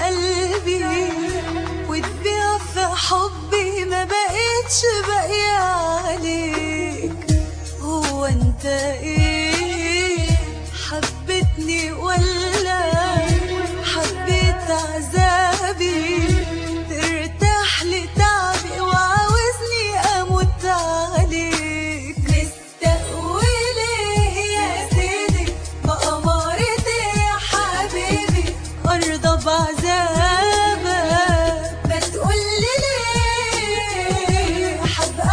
قلبي وتبيع في حبي، ما بقتش باقية عليك. هو انت ايه، حبتني ولا حبيت عذابي؟ ترتاح لتعبي وعاوزني اموت عليك. مستقولي يا سيدي بأمارتي يا حبيبي، ارضى بعذابك. ما تقولي ليه حبقى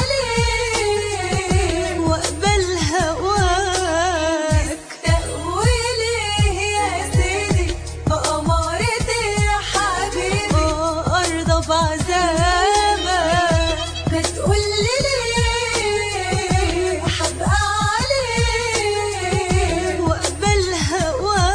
عليك واقبل هواك. مستقولي يا سيدي بأمارتي يا حبيبي، ارضى بعذابك. ما تقولي ليه حبقى عليك واقبل هواك.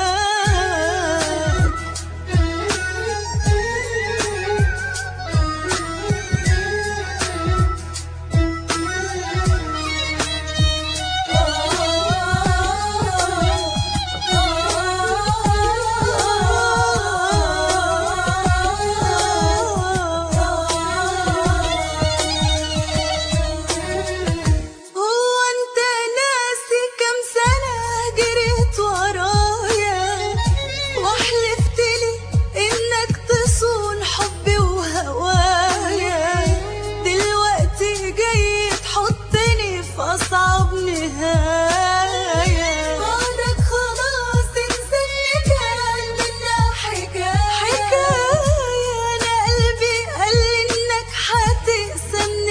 هو انت ناسي كم سنة جريت ورايا وحلفت لي انك تصون حبي وهوايا؟ دلوقتي جاي تحطني في اصعب نهاية. بعدك خلاص انسى اللي كان منا حكاية. انا قلبي قال انك هتقسى من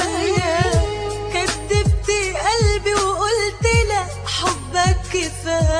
البداية. كدبت قلبي وقلت لا حبك كفاية.